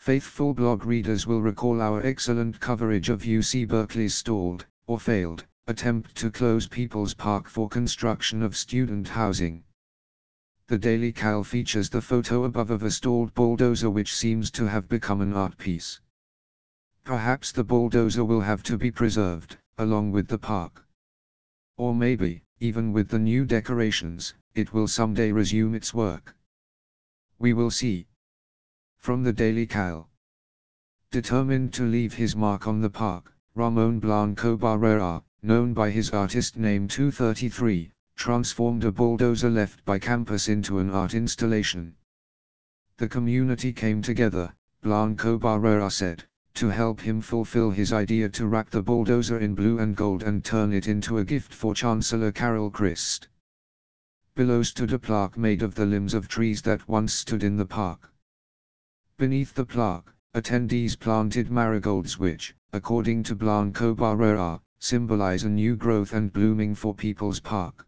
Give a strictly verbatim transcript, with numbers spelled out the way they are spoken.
Faithful blog readers will recall our excellent coverage of U C Berkeley's stalled, or failed, attempt to close People's Park for construction of student housing. The Daily Cal features the photo above of a stalled bulldozer which seems to have become an art piece. Perhaps the bulldozer will have to be preserved, along with the park. Or maybe, even with the new decorations, it will someday resume its work. We will see. From the Daily Cal. Determined to leave his mark on the park, Ramon Blanco Barrera, known by his artist name two thirty-three, transformed a bulldozer left by campus into an art installation. The community came together, Blanco Barrera said, to help him fulfill his idea to wrap the bulldozer in blue and gold and turn it into a gift for Chancellor Carol Christ. Below stood a plaque made of the limbs of trees that once stood in the park. Beneath the plaque, attendees planted marigolds which, according to Blanco Barrera, symbolize a new growth and blooming for People's Park.